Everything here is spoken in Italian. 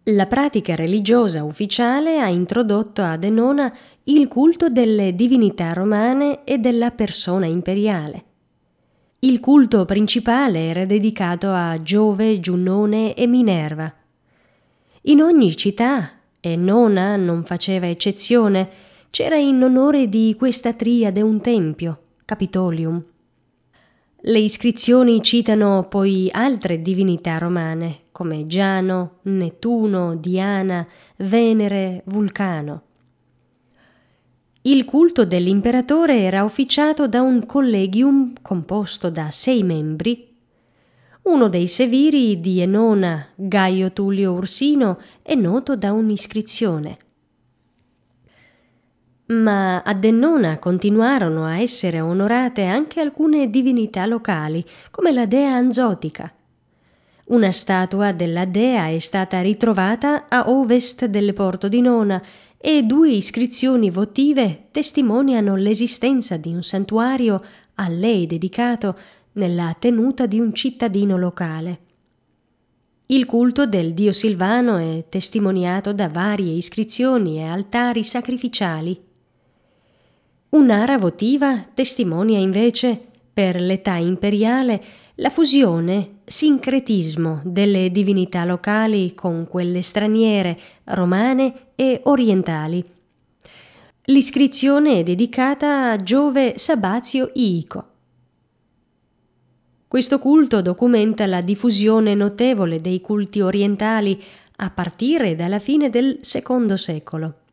La pratica religiosa ufficiale ha introdotto ad Ennona il culto delle divinità romane e della persona imperiale. Il culto principale era dedicato a Giove, Giunone e Minerva. In ogni città, e Ennona non faceva eccezione, c'era in onore di questa triade un tempio, Capitolium. Le iscrizioni citano poi altre divinità romane, come Giano, Nettuno, Diana, Venere, Vulcano. Il culto dell'imperatore era officiato da un collegium composto da 6 membri. Uno dei seviri di Ennona, Gaio Tullio Ursino, è noto da un'iscrizione. Ma ad Ennona continuarono a essere onorate anche alcune divinità locali, come la dea Anzotica. Una statua della dea è stata ritrovata a ovest del porto di Nona e 2 iscrizioni votive testimoniano l'esistenza di un santuario a lei dedicato nella tenuta di un cittadino locale. Il culto del dio Silvano è testimoniato da varie iscrizioni e altari sacrificiali. Un'ara votiva testimonia invece, per l'età imperiale, la fusione, sincretismo delle divinità locali con quelle straniere, romane e orientali. L'iscrizione è dedicata a Giove Sabazio Iico. Questo culto documenta la diffusione notevole dei culti orientali a partire dalla fine del II secolo.